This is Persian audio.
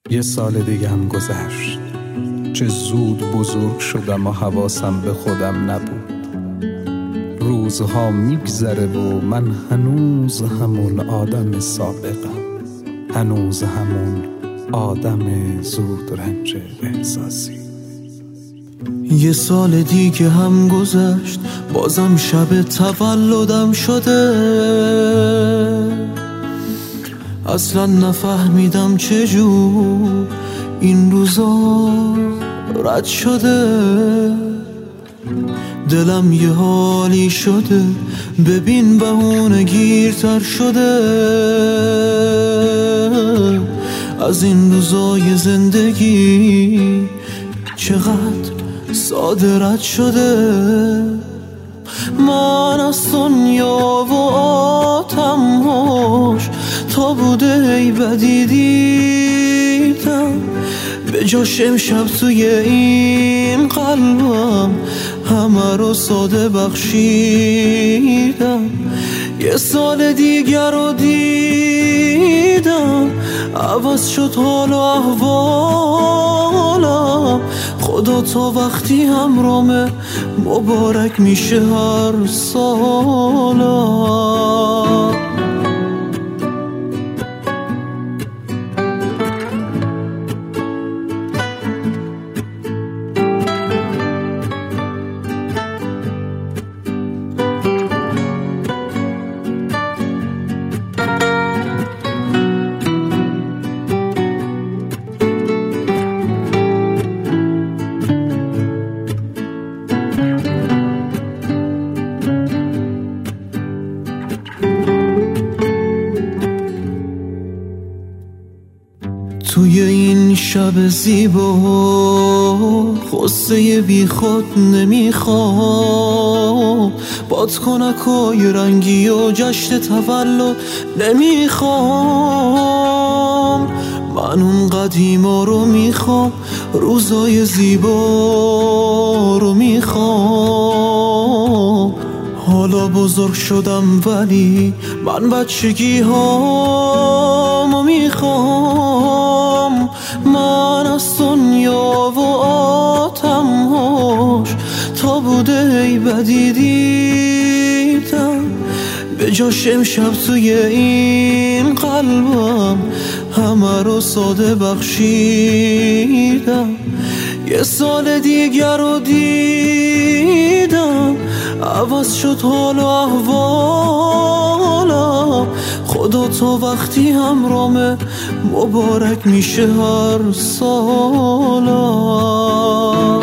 یه سال دیگه هم گذشت، چه زود بزرگ شدم و حواسم به خودم نبود. روزها میگذره و من هنوز همون آدم سابقم، هنوز همون آدم زود رنج احساسی. یه سال دیگه هم گذشت، بازم شب تولدم شده. اصلا نفهمیدم چجور این روزا رد شده. دلم یه حالی شده، ببین بهونه گیرتر شده. از این روزای زندگی چقدر ساده رد شده. من از دنیا و آتم‌هاش تا بوده ای بدی دیدم، به جاش امشب توی این قلبم همه رو ساده بخشیدم. یه سال دیگر رو دیدم، عوض شد حال و احوالم. خدا تا وقتی همرامه مبارک میشه هر سالم. توی این شب زیبا خسته بی خود نمیخوام، بادکنکای رنگی و جشن تولد نمیخوام. من اون قدیما رو میخوام، روزای زیبا رو میخوام. حالا بزرگ شدم ولی من بچگی هامو میخوام. من از دنیا و آتم‌هاش تا بوده ای بدی دیدم، به جاش امشب توی این قلبم همه رو ساده بخشیدم. یه سال دیگر رو دیدم، عوض شد حال و احوالم. خدا تا وقتی همرامه مبارک میشه هر سالم.